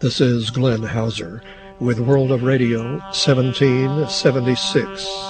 This is Glenn Hauser with World of Radio 1776.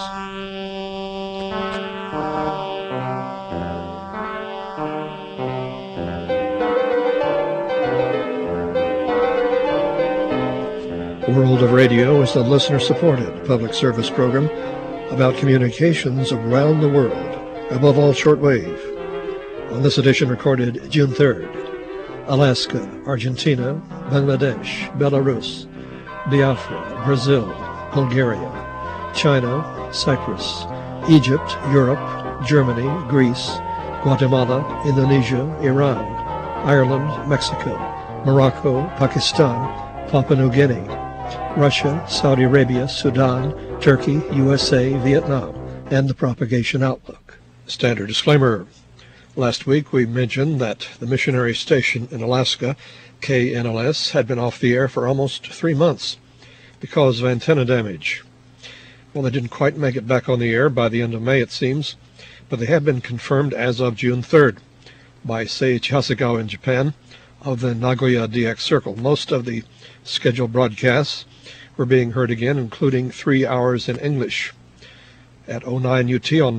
World of Radio is a listener-supported public service program about communications around the world, above all shortwave. On this edition recorded June 3rd, Alaska, Argentina, Bangladesh, Belarus, Biafra, Brazil, Bulgaria, China, Cyprus, Egypt, Europe, Germany, Greece, Guatemala, Indonesia, Iran, Ireland, Mexico, Morocco, Pakistan, Papua New Guinea, Russia, Saudi Arabia, Sudan, Turkey, USA, Vietnam, and the propagation outlook. Standard disclaimer. Last week we mentioned that the missionary station in Alaska, KNLS, had been off the air for almost 3 months because of antenna damage. Well, they didn't quite make it back on the air by the end of May, it seems, but they have been confirmed as of June 3rd by Seiichi Hasegawa in Japan of the Nagoya DX Circle. Most of the scheduled broadcasts were being heard again, including 3 hours in English at 09 UT on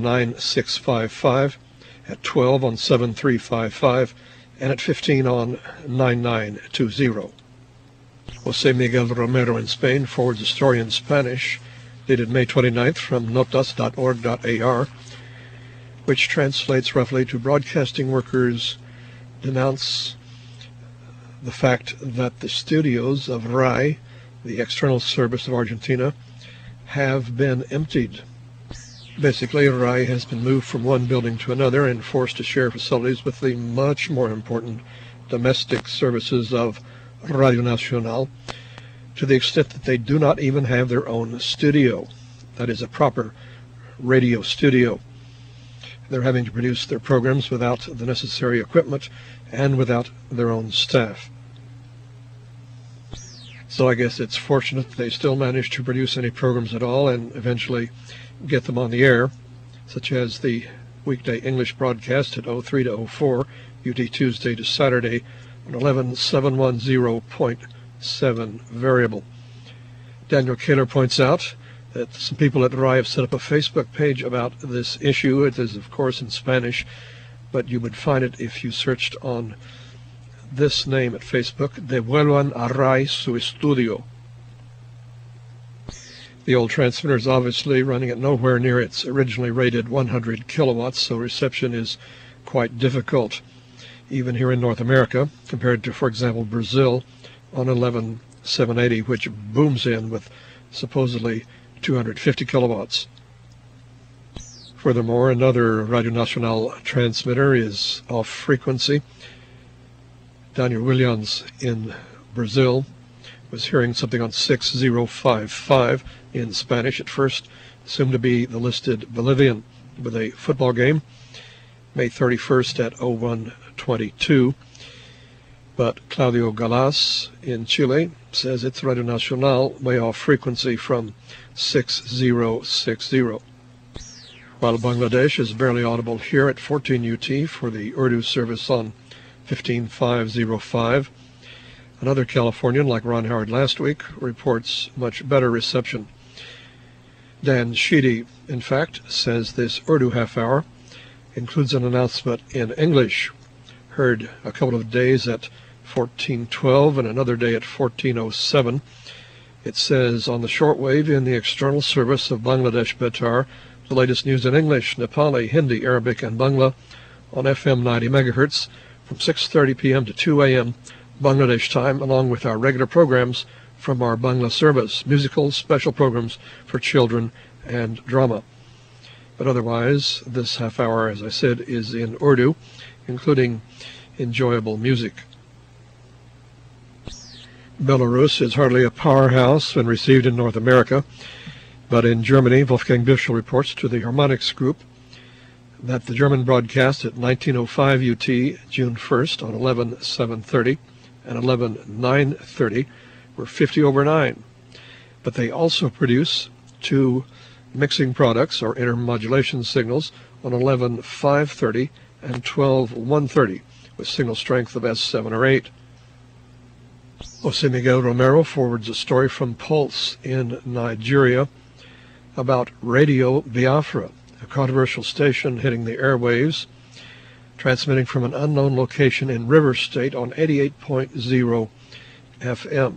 9655, at 12 on 7355, and at 15 on 9920. José Miguel Romero in Spain forwards a story in Spanish dated May 29th from notas.org.ar, which translates roughly to broadcasting workers denounce the fact that the studios of RAI, the external service of Argentina, have been emptied. Basically, RAI has been moved from one building to another and forced to share facilities with the much more important domestic services of Radio Nacional, to the extent that they do not even have their own studio. That is, a proper radio studio. They're having to produce their programs without the necessary equipment and without their own staff. So I guess it's fortunate that they still managed to produce any programs at all and eventually get them on the air, such as the weekday English broadcast at 03 to 04, UT Tuesday to Saturday, on 11710.7 variable. Daniel Kaler points out that some people at RAI have set up a Facebook page about this issue. It is, of course, in Spanish, but you would find it if you searched on this name at Facebook, Devuelvan a RAI su estudio. The old transmitter is obviously running at nowhere near its originally rated 100 kilowatts, so reception is quite difficult, even here in North America, compared to, for example, Brazil on 11780, which booms in with supposedly 250 kilowatts. Furthermore, another Radio Nacional transmitter is off frequency. Daniel Williams in Brazil was hearing something on 6055 in Spanish. At first assumed to be the listed Bolivian, with a football game May 31st at 0122. But Claudio Galas in Chile says it's Radio Nacional, way off frequency from 6060. While Bangladesh is barely audible here at 14 UT for the Urdu service on 15505. Another Californian, like Ron Howard last week, reports much better reception. Dan Sheedy, in fact, says this Urdu half hour includes an announcement in English, heard a couple of days at 1412 and another day at 1407. It says, on the shortwave in the external service of Bangladesh Betar, the latest news in English, Nepali, Hindi, Arabic, and Bangla on FM 90 megahertz from 6:30 p.m. to 2 a.m. Bangladesh time, along with our regular programs from our Bangla service, musical special programs for children and drama. But otherwise, this half hour, as I said, is in Urdu, including enjoyable music. Belarus is hardly a powerhouse when received in North America, but in Germany, Wolfgang Bischel reports to the Harmonics Group that the German broadcast at 1905 UT, June 1st on 11730 and 11930 were 50 over 9. But they also produce 2 mixing products or intermodulation signals on 11530 and 12130 with signal strength of S7 or 8. Jose Miguel Romero forwards a story from Pulse in Nigeria about Radio Biafra, a controversial station hitting the airwaves, transmitting from an unknown location in River State on 88.0 FM.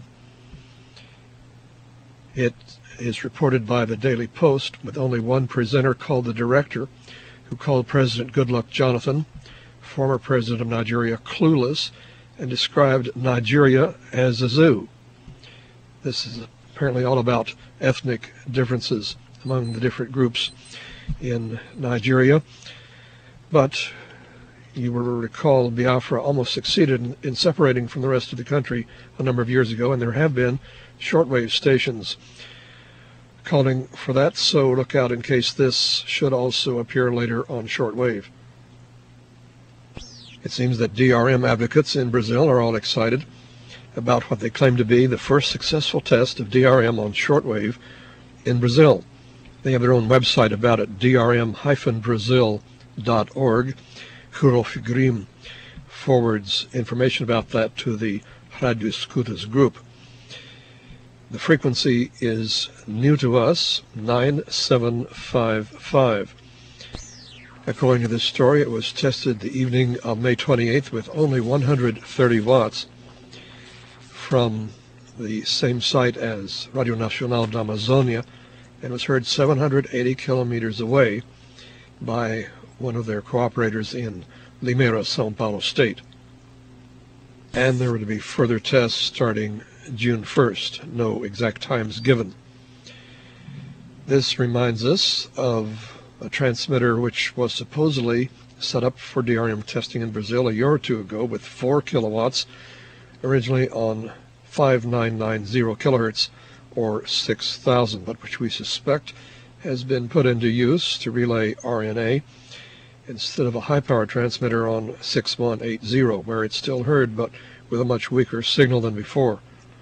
It is reported by the Daily Post, with only one presenter called the director, who called President Goodluck Jonathan, former president of Nigeria, clueless, and described Nigeria as a zoo. This is apparently all about ethnic differences among the different groups in Nigeria. But you will recall Biafra almost succeeded in separating from the rest of the country a number of years ago, and there have been shortwave stations calling for that, so look out in case this should also appear later on shortwave. It seems that DRM advocates in Brazil are all excited about what they claim to be the first successful test of DRM on shortwave in Brazil. They have their own website about it, drm-brazil.org. Curo Figrim forwards information about that to the Radio Escutas group. The frequency is new to us, 9755. According to this story, it was tested the evening of May 28th with only 130 watts from the same site as Radio Nacional da Amazonia, and was heard 780 kilometers away by one of their cooperators in Limeira, São Paulo State. And there were to be further tests starting June 1st, no exact times given. This reminds us of a transmitter which was supposedly set up for DRM testing in Brazil a year or two ago with 4 kilowatts, originally on 5990 kilohertz or 6,000, but which we suspect has been put into use to relay RNA instead of a high-power transmitter on 6180, where it's still heard but with a much weaker signal than before.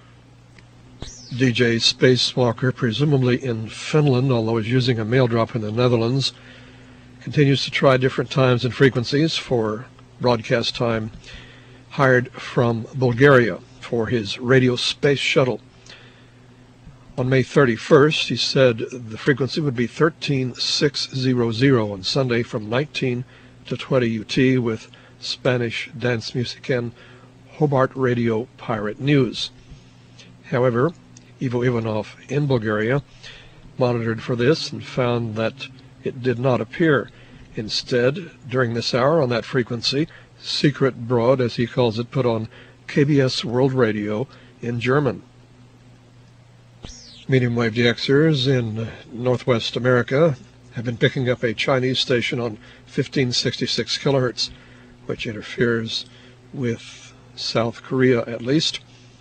DJ Spacewalker, presumably in Finland, although he's using a mail drop in the Netherlands, continues to try different times and frequencies for broadcast time hired from Bulgaria for his radio space shuttle. On May 31st, he said the frequency would be 13600 on Sunday from 19 to 20 UT with Spanish dance music and Hobart Radio Pirate News. However, Ivo Ivanov in Bulgaria monitored for this and found that it did not appear. Instead, during this hour on that frequency, Secret Broad, as he calls it, put on KBS World Radio in German. Medium wave DXers in Northwest America have been picking up a Chinese station on 1566 kilohertz, which interferes with South Korea at least.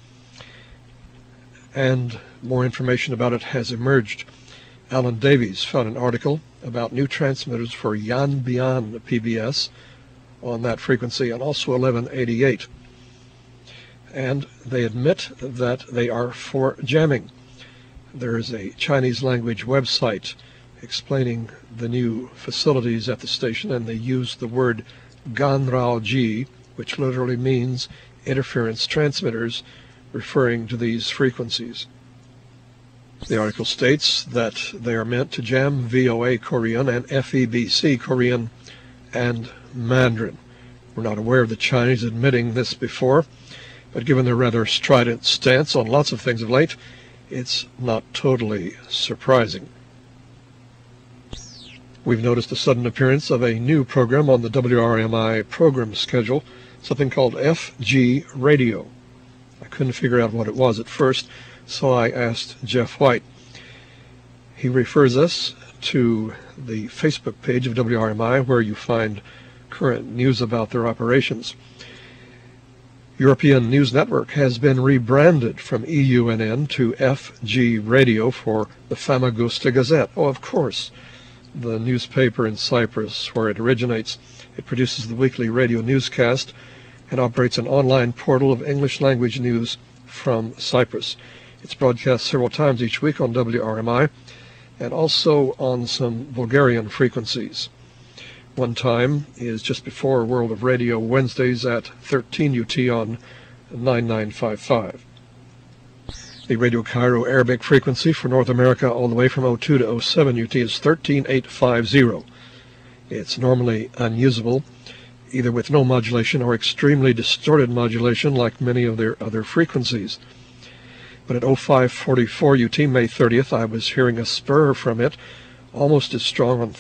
And more information about it has emerged. Alan Davies found an article about new transmitters for Yanbian PBS on that frequency and also 1188. And they admit that they are for jamming. There is a Chinese language website explaining the new facilities at the station, and they use the word Ganrao-ji, which literally means interference transmitters, referring to these frequencies. The article states that they are meant to jam VOA Korean and FEBC Korean and Mandarin. We're not aware of the Chinese admitting this before, but given their rather strident stance on lots of things of late, it's not totally surprising. We've noticed a sudden appearance of a new program on the WRMI program schedule, something called FG Radio. I couldn't figure out what it was at first, so I asked Jeff White. He refers us to the Facebook page of WRMI, where you find current news about their operations. European News Network has been rebranded from EUNN to FG Radio for the Famagusta Gazette. Oh, of course, the newspaper in Cyprus where it originates. It produces the weekly radio newscast and operates an online portal of English language news from Cyprus. It's broadcast several times each week on WRMI and also on some Bulgarian frequencies. One time is just before World of Radio Wednesdays at 13 UT on 9955. The Radio Cairo Arabic frequency for North America all the way from 02 to 07 UT is 13850. It's normally unusable, either with no modulation or extremely distorted modulation like many of their other frequencies. But at 0544 UT, May 30th, I was hearing a spur from it, almost as strong on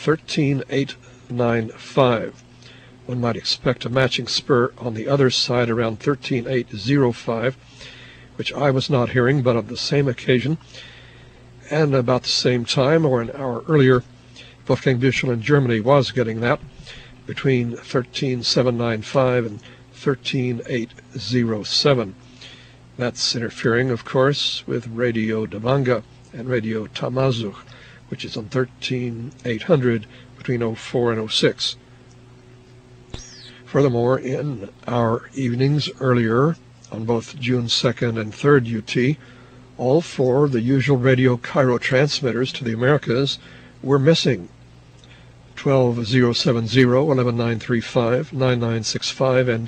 13895. One might expect a matching spur on the other side around 13805, which I was not hearing, but on the same occasion, and about the same time, or an hour earlier, Wolfgang Büchel in Germany was getting that, between 13795 and 13807. That's interfering, of course, with Radio Dabanga and Radio Tamazuch, which is on 13800 between 04 and 06. Furthermore, in our evenings earlier, on both June 2nd and 3rd UT, all four of the usual Radio Cairo transmitters to the Americas were missing. 12070, 11935, 9965, and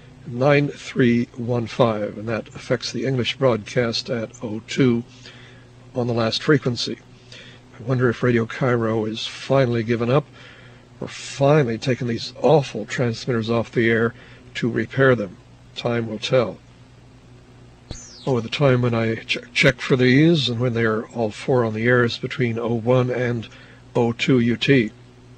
9315, and that affects the English broadcast at 02 on the last frequency. I wonder if Radio Cairo is finally given up, or finally taken these awful transmitters off the air to repair them. Time will tell. At the time when I check for these, and when they are all four on the air, is between 01 and 02 UT.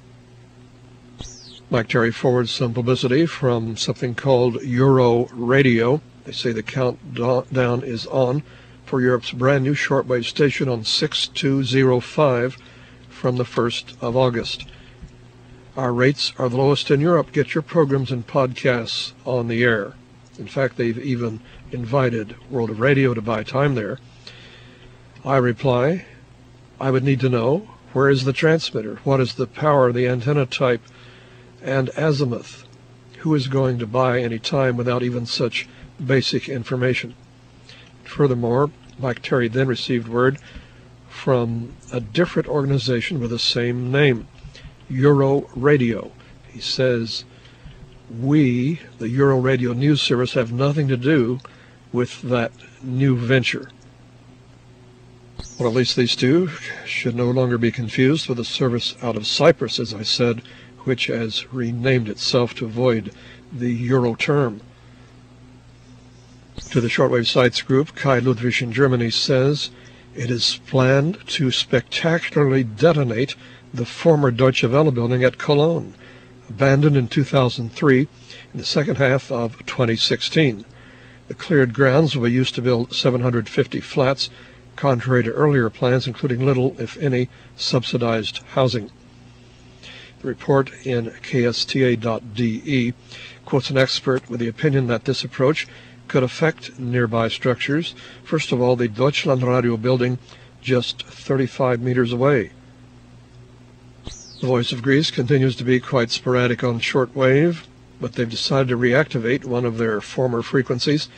Mike Terry forwards some publicity from something called Euro Radio. They say the countdown is on for Europe's brand new shortwave station on 6205 from the 1st of August. Our rates are the lowest in Europe. Get your programs and podcasts on the air. In fact, they've even invited World of Radio to buy time there. I reply, I would need to know, where is the transmitter? What is the power, the antenna type, and azimuth? Who is going to buy any time without even such basic information? Furthermore, Mike Terry then received word from a different organization with the same name, Euro Radio. He says, we, the Euro Radio News Service, have nothing to do with that new venture. Well, at least these two should no longer be confused with a service out of Cyprus, as I said, which has renamed itself to avoid the Euro term. To the Shortwave Sites Group, Kai Ludwig in Germany says, it is planned to spectacularly detonate the former Deutsche Welle building at Cologne, abandoned in 2003 in the second half of 2016. The cleared grounds will be used to build 750 flats, contrary to earlier plans, including little, if any, subsidized housing. The report in ksta.de quotes an expert with the opinion that this approach could affect nearby structures. First of all, the Deutschlandradio building just 35 meters away. The Voice of Greece continues to be quite sporadic on shortwave, but they've decided to reactivate one of their former frequencies,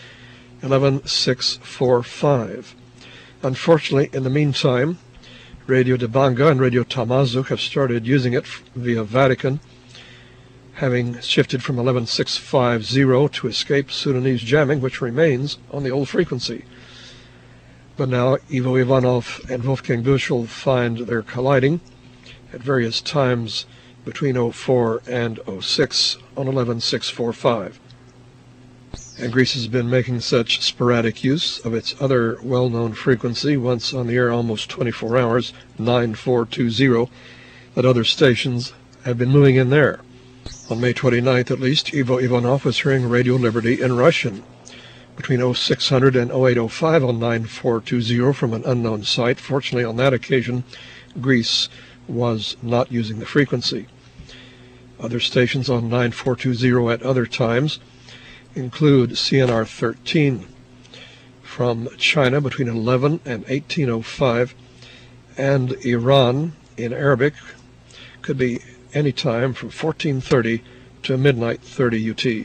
11645. Unfortunately, in the meantime, Radio Dabanga and Radio Tamazuch have started using it via Vatican, having shifted from 11650 to escape Sudanese jamming, which remains on the old frequency. But now Ivo Ivanov and Wolfgang Büchel find they're colliding at various times between 04 and 06 on 11645. And Greece has been making such sporadic use of its other well-known frequency, once on the air almost 24 hours, 9420, that other stations have been moving in there. On May 29th, at least, Ivo Ivanov was hearing Radio Liberty in Russian between 0600 and 0805 on 9420 from an unknown site. Fortunately, on that occasion, Greece was not using the frequency. Other stations on 9420 at other times include CNR 13 from China between 11 and 1805, and Iran in Arabic could be any time from 1430 to midnight 30 UT.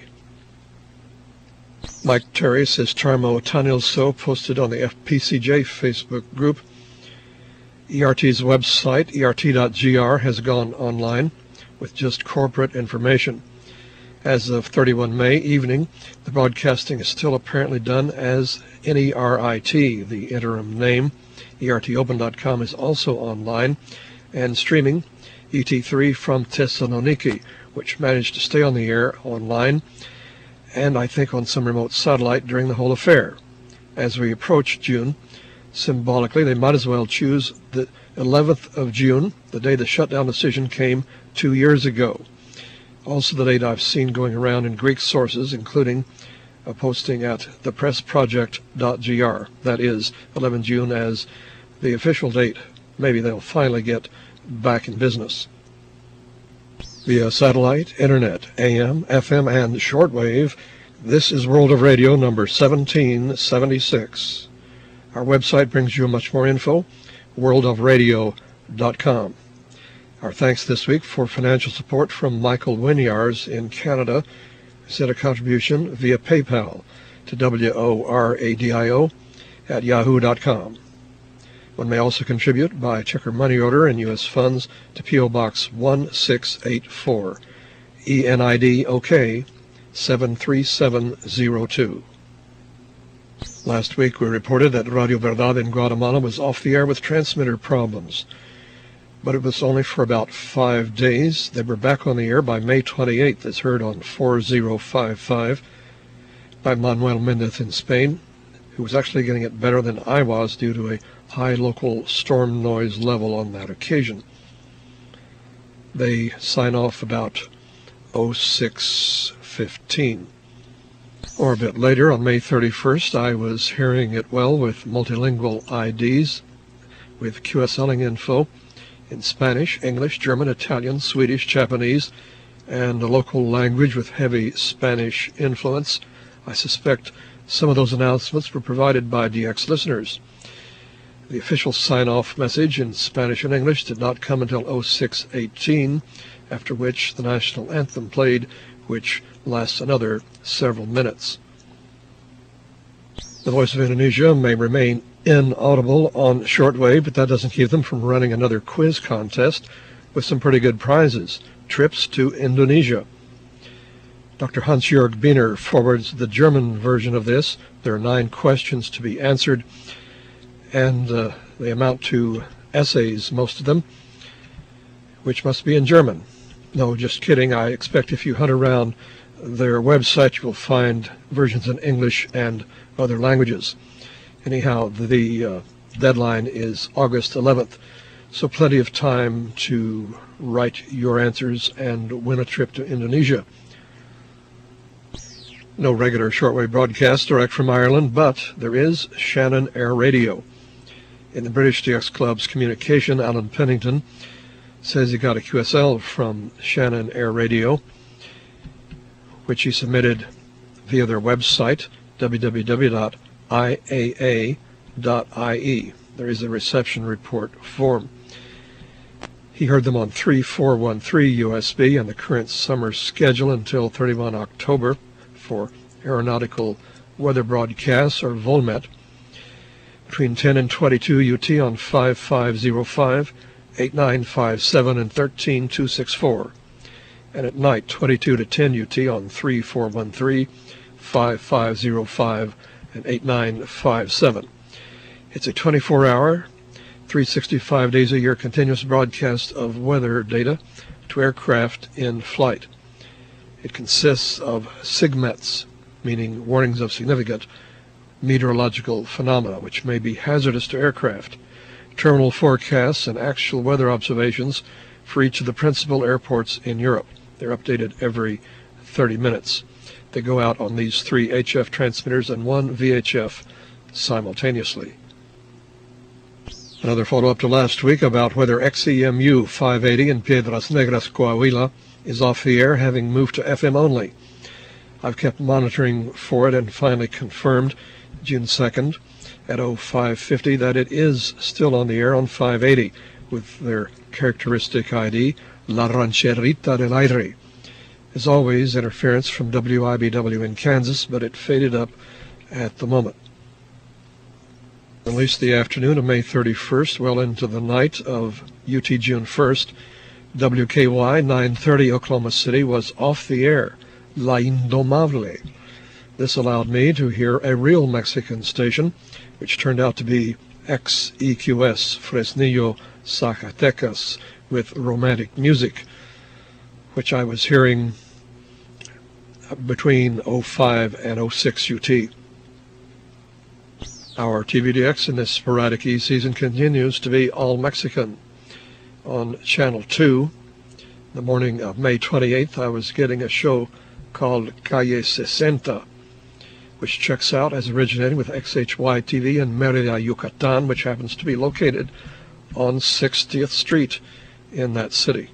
Mike Terry says Charmo Tanilso posted on the FPCJ Facebook group. ERT's website, ert.gr, has gone online with just corporate information. As of 31 May evening, the broadcasting is still apparently done as NERIT, the interim name. ERTopen.com is also online, and streaming ET3 from Thessaloniki, which managed to stay on the air online and I think on some remote satellite during the whole affair. As we approach June, symbolically, they might as well choose the 11th of June, the day the shutdown decision came 2 years ago. Also the date I've seen going around in Greek sources, including a posting at thepressproject.gr. That is 11 June as the official date. Maybe they'll finally get back in business. Via satellite, internet, AM, FM, and shortwave, this is World of Radio number 1776. Our website brings you much more info, worldofradio.com. Our thanks this week for financial support from Michael Winyars in Canada, who sent a contribution via PayPal to WORADIO@yahoo.com. One may also contribute by check or money order in U.S. funds to P.O. Box 1684, ENID OK 73702. Last week we reported that Radio Verdad in Guatemala was off the air with transmitter problems, but it was only for about 5 days. They were back on the air by May 28th, as heard on 4055 by Manuel Mendez in Spain, who was actually getting it better than I was due to a high local storm noise level on that occasion. They sign off about 06:15. Or a bit later, on May 31st, I was hearing it well with multilingual IDs, with QSLing info in Spanish, English, German, Italian, Swedish, Japanese, and a local language with heavy Spanish influence. I suspect some of those announcements were provided by DX listeners. The official sign-off message in Spanish and English did not come until 06:18, after which the national anthem played, which lasts another several minutes. The Voice of Indonesia may remain inaudible on shortwave, but that doesn't keep them from running another quiz contest with some pretty good prizes, trips to Indonesia. Dr. Hans-Jörg Biener forwards the German version of this. There are 9 questions to be answered, and they amount to essays, most of them, which must be in German. No, just kidding. I expect if you hunt around their website, you will find versions in English and other languages. Anyhow, the deadline is August 11th, so plenty of time to write your answers and win a trip to Indonesia. No regular shortwave broadcast direct from Ireland, but there is Shannon Air Radio. In the British DX Club's communication, Alan Pennington says he got a QSL from Shannon Air Radio, which he submitted via their website, www.iaa.ie. There is a reception report form. He heard them on 3413 USB and the current summer schedule until 31 October for aeronautical weather broadcasts, or VOLMET, between 10 and 22 UT on 5505, 8957, and 13264, and at night 22 to 10 UT on 3413, 5505, and 8957. It's a 24-hour, 365 days a year continuous broadcast of weather data to aircraft in flight. It consists of SIGMETs, meaning warnings of significant meteorological phenomena, which may be hazardous to aircraft, terminal forecasts, and actual weather observations for each of the principal airports in Europe. They're updated every 30 minutes. They go out on these 3 HF transmitters and 1 VHF simultaneously. Another follow-up to last week about whether XEMU 580 in Piedras Negras, Coahuila, is off the air, having moved to FM only. I've kept monitoring for it and finally confirmed June 2nd at 0550 that it is still on the air on 580 with their characteristic ID, La Rancherita del Aire. As always, interference from WIBW in Kansas, but it faded up at the moment. At least the afternoon of May 31st, well into the night of UT June 1st, WKY 930 Oklahoma City was off the air, La Indomable. This allowed me to hear a real Mexican station, which turned out to be XEQS Fresnillo, Zacatecas, with romantic music, which I was hearing between 05 and 06 UT. Our TVDX in this sporadic E-season continues to be all Mexican. On Channel 2, the morning of May 28th, I was getting a show called Calle 60, which checks out as originating with XHY-TV in Mérida, Yucatan, which happens to be located on 60th Street in that city.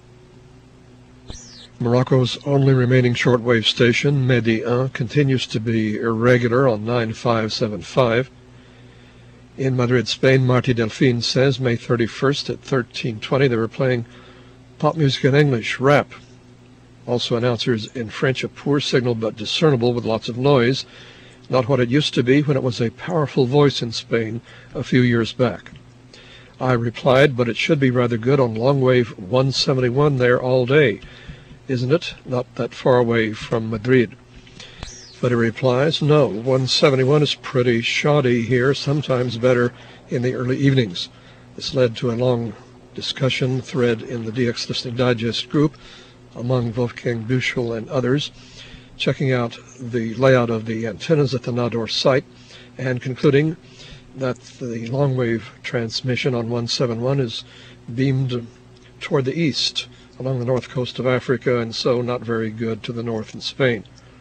Morocco's only remaining shortwave station, Medi 1, continues to be irregular on 9575. In Madrid, Spain, Marti Delfin says May 31st at 13:20 they were playing pop music in English, rap. Also announcers in French, a poor signal but discernible with lots of noise, not what it used to be when it was a powerful voice in Spain a few years back. I replied, but it should be rather good on longwave 171 there all day, isn't it? Not that far away from Madrid. But he replies, no, 171 is pretty shoddy here, sometimes better in the early evenings. This led to a long discussion thread in the DX Listening Digest group among Wolfgang Büchel and others, checking out the layout of the antennas at the Nador site and concluding that the longwave transmission on 171 is beamed toward the east along the north coast of Africa, and so not very good to the north in Spain.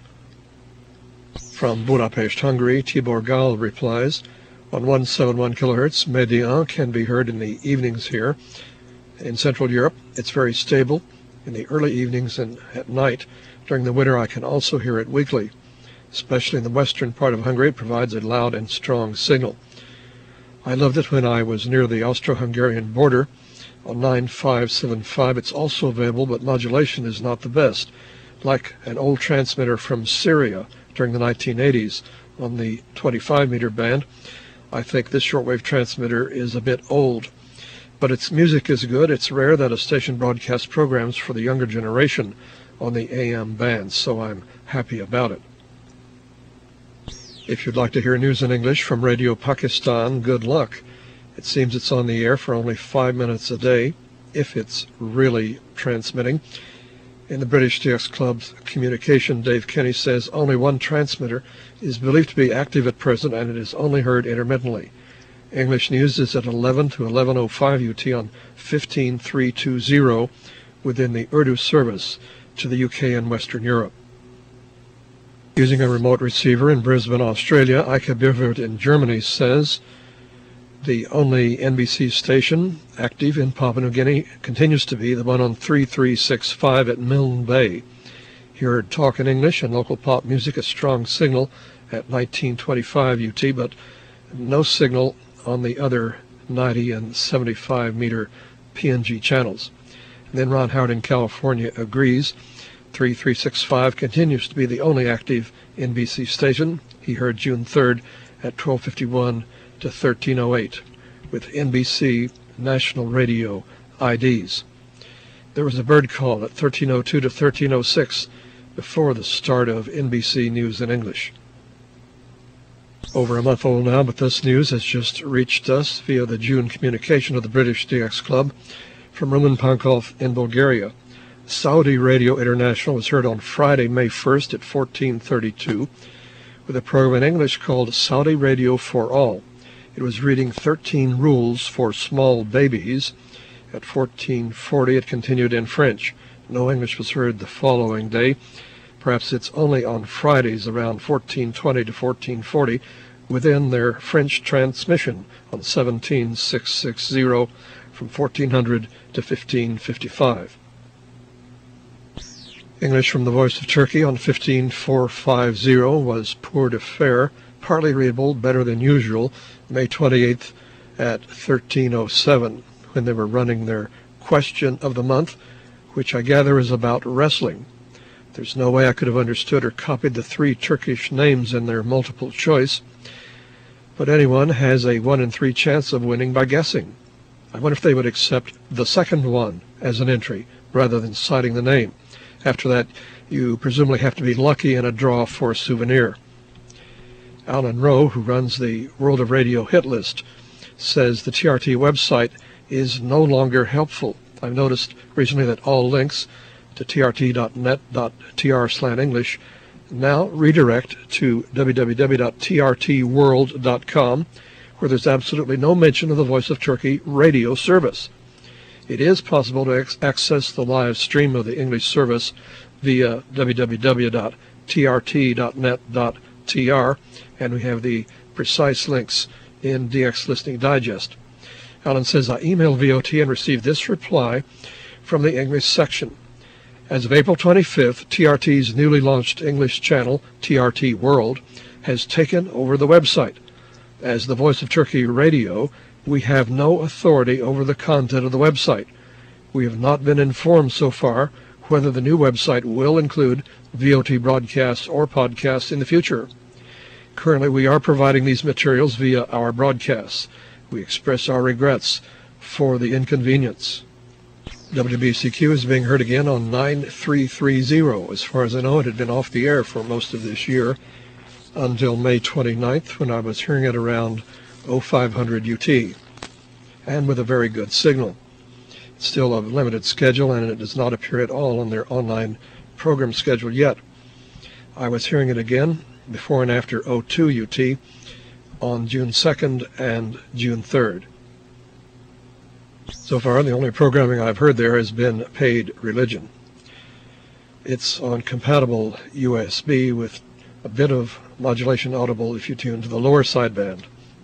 From Budapest, Hungary, Tibor Gal replies, on 171 kHz, Medi 1 can be heard in the evenings here. In Central Europe, it's very stable in the early evenings and at night. During the winter, I can also hear it weekly. Especially in the western part of Hungary, it provides a loud and strong signal. I loved it when I was near the Austro-Hungarian border. On 9575, it's also available, but modulation is not the best. Like an old transmitter from Syria during the 1980s on the 25-meter band, I think this shortwave transmitter is a bit old. But its music is good. It's rare that a station broadcasts programs for the younger generation on the AM band, so I'm happy about it. If you'd like to hear news in English from Radio Pakistan, good luck. It seems it's on the air for only 5 minutes a day, if it's really transmitting. In the British DX Club's communication, Dave Kenny says only one transmitter is believed to be active at present, and it is only heard intermittently. English news is at 11 to 11:05 UT on 15320 within the Urdu service to the UK and Western Europe. Using a remote receiver in Brisbane, Australia, Eike Birwert in Germany says the only NBC station active in Papua New Guinea continues to be the one on 3365 at Milne Bay. He heard talk in English and local pop music, a strong signal at 1925 UT, but no signal on the other 90 and 75 meter PNG channels. And then Ron Howard in California agrees. 3365 continues to be the only active NBC station. He heard June 3rd at 1251 to 1308 with NBC National Radio IDs. There was a bird call at 1302 to 1306 before the start of NBC News in English. Over a month old now, but this news has just reached us via the June communication of the British DX Club from Roman Pankov in Bulgaria. Saudi Radio International was heard on Friday, May 1st at 1432 with a program in English called Saudi Radio for All. It was reading 13 rules for small babies. At 1440 it continued in French. No English was heard the following day. Perhaps it's only on Fridays around 1420 to 1440 within their French transmission on 17660 from 1400 to 1555. English from the Voice of Turkey on 15450 was pour de faire, partly readable, better than usual, May 28th at 1307, when they were running their Question of the Month, which I gather is about wrestling. There's no way I could have understood or copied the 3 Turkish names in their multiple choice, but anyone has a 1 in 3 chance of winning by guessing. I wonder if they would accept the second one as an entry rather than citing the name. After that, you presumably have to be lucky in a draw for a souvenir. Alan Rowe, who runs the World of Radio hit list, says the TRT website is no longer helpful. I've noticed recently that all links to trt.net.tr/English now redirect to www.trtworld.com, where there's absolutely no mention of the Voice of Turkey radio service. It is possible to access the live stream of the English service via www.trt.net.tr, and we have the precise links in DX Listening Digest. Alan says, I emailed VOT and received this reply from the English section. As of April 25th, TRT's newly launched English channel, TRT World, has taken over the website. As the Voice of Turkey Radio, we have no authority over the content of the website. We have not been informed so far whether the new website will include VOT broadcasts or podcasts in the future. Currently, we are providing these materials via our broadcasts. We express our regrets for the inconvenience. WBCQ is being heard again on 9330. As far as I know, it had been off the air for most of this year until May 29th, when I was hearing it around 0500 UT, and with a very good signal. It's still a limited schedule, and it does not appear at all on their online program schedule yet. I was hearing it again before and after 02 UT on June 2nd and June 3rd. So far, the only programming I've heard there has been Paid Religion. It's on compatible USB with a bit of modulation audible if you tune to the lower sideband.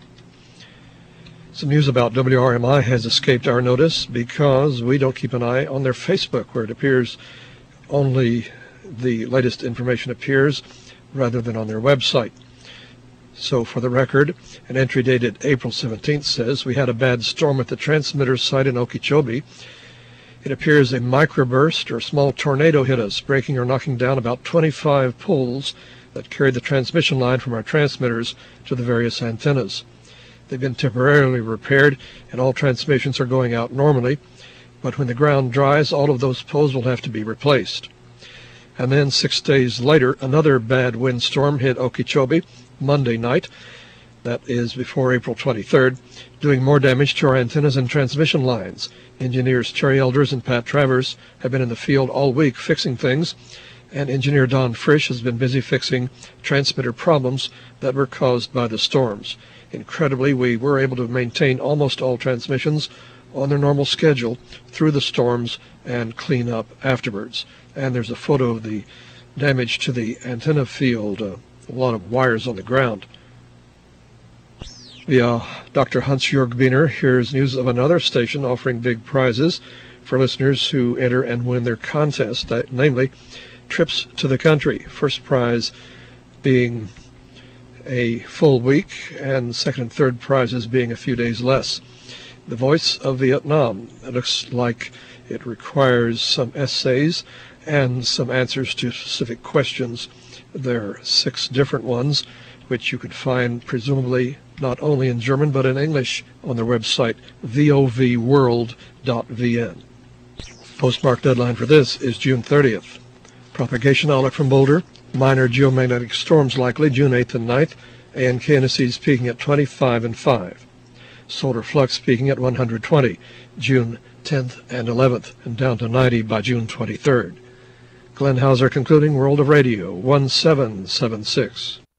Some news about WRMI has escaped our notice because we don't keep an eye on their Facebook, where it appears only the latest information appears rather than on their website. So for the record, an entry dated April 17th says, we had a bad storm at the transmitter site in Okeechobee. It appears a microburst or small tornado hit us, breaking or knocking down about 25 poles that carried the transmission line from our transmitters to the various antennas. They've been temporarily repaired, and all transmissions are going out normally, but when the ground dries, all of those poles will have to be replaced. And then 6 days later, another bad windstorm hit Okeechobee Monday night, that is before April 23rd, doing more damage to our antennas and transmission lines. Engineers Terry Elders and Pat Travers have been in the field all week fixing things, and engineer Don Frisch has been busy fixing transmitter problems that were caused by the storms. Incredibly, we were able to maintain almost all transmissions on their normal schedule through the storms and clean up afterwards. And there's a photo of the damage to the antenna field, a lot of wires on the ground. Dr. Hans-Jörg Biener hears news of another station offering big prizes for listeners who enter and win their contest, namely trips to the country. First prize being a full week, and second and third prizes being a few days less. The Voice of Vietnam. It looks like it requires some essays and some answers to specific questions. There are 6 different ones, which you could find presumably not only in German but in English on their website, vovworld.vn. Postmark deadline for this is June 30th. Propagation outlook from Boulder. Minor geomagnetic storms likely June 8th and 9th. ANK-NSEs peaking at 25 and 5. Solar flux peaking at 120 June 10th and 11th, and down to 90 by June 23rd. Glenn Hauser concluding World of Radio 1776.